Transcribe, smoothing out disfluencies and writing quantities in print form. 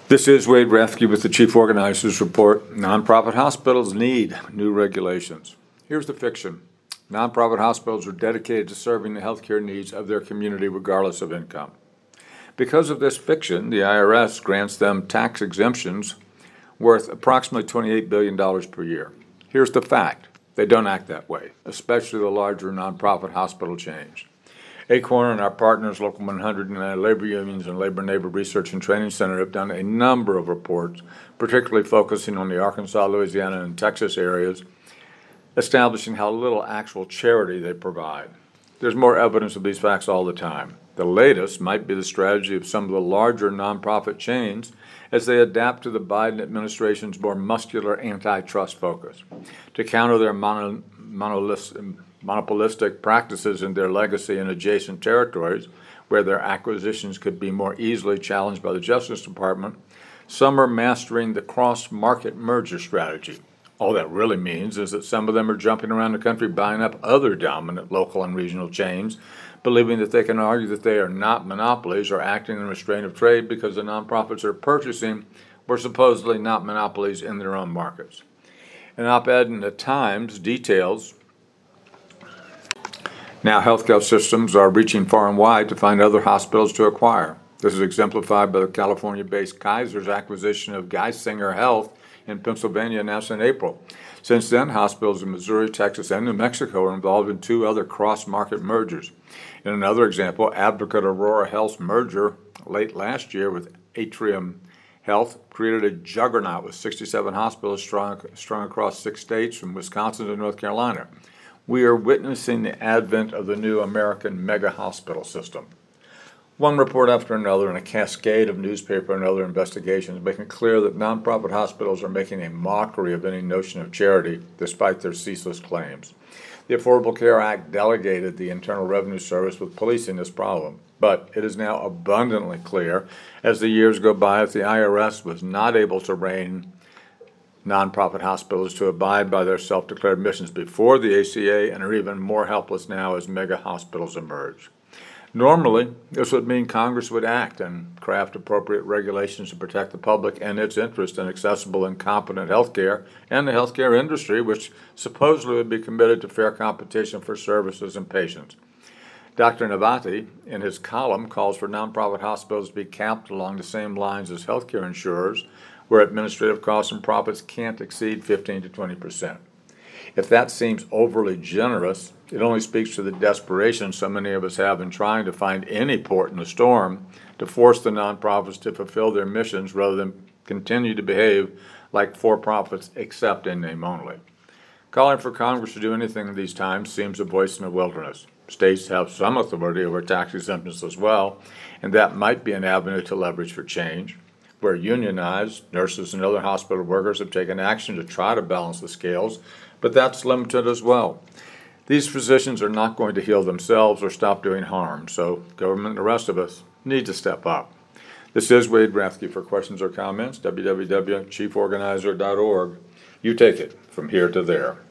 This is Wade Rathke with the Chief Organizers Report. Nonprofit hospitals need new regulations. Here's the fiction. Nonprofit hospitals are dedicated to serving the healthcare needs of their community regardless of income. Because of this fiction, the IRS grants them tax exemptions worth approximately $28 billion per year. Here's the fact. They don't act that way, especially the larger nonprofit hospital chains. ACORN and our partners, Local 100 and labor unions and Labor Neighbor Research and Training Center have done a number of reports, particularly focusing on the Arkansas, Louisiana, and Texas areas, establishing how little actual charity they provide. There's more evidence of these facts all the time. The latest might be the strategy of some of the larger nonprofit chains as they adapt to the Biden administration's more muscular antitrust focus. To counter their monopolistic practices in their legacy in adjacent territories, where their acquisitions could be more easily challenged by the Justice Department, some are mastering the cross-market merger strategy. All that really means is that some of them are jumping around the country buying up other dominant local and regional chains, believing that they can argue that they are not monopolies or acting in restraint of trade because the nonprofits are purchasing were supposedly not monopolies in their own markets. An op-ed in the Times details now healthcare systems are reaching far and wide to find other hospitals to acquire. This is exemplified by the California-based Kaiser's acquisition of Geisinger Health in Pennsylvania announced in April. Since then, hospitals in Missouri, Texas, and New Mexico are involved in two other cross-market mergers. In another example, Advocate Aurora Health's merger late last year with Atrium Health created a juggernaut with 67 hospitals strung across 6 states from Wisconsin to North Carolina. We are witnessing the advent of the new American mega hospital system. One report after another and a cascade of newspaper and other investigations making clear that nonprofit hospitals are making a mockery of any notion of charity despite their ceaseless claims. The Affordable Care Act delegated the Internal Revenue Service with policing this problem, but it is now abundantly clear as the years go by that the IRS was not able to rein nonprofit hospitals to abide by their self-declared missions before the ACA and are even more helpless now as mega hospitals emerge. Normally, this would mean Congress would act and craft appropriate regulations to protect the public and its interest in accessible and competent health care and the healthcare industry, which supposedly would be committed to fair competition for services and patients. Dr. Navati, in his column, calls for nonprofit hospitals to be capped along the same lines as healthcare insurers, where administrative costs and profits can't exceed 15 to 20%. If that seems overly generous, it only speaks to the desperation so many of us have in trying to find any port in the storm to force the nonprofits to fulfill their missions rather than continue to behave like for-profits except in name only. Calling for Congress to do anything in these times seems a voice in the wilderness. States have some authority over tax exemptions as well, and that might be an avenue to leverage for change. Where unionized, nurses and other hospital workers have taken action to try to balance the scales, but that's limited as well. These physicians are not going to heal themselves or stop doing harm, so government and the rest of us need to step up. This is Wade Rathke. For questions or comments, www.chieforganizer.org. You take it from here to there.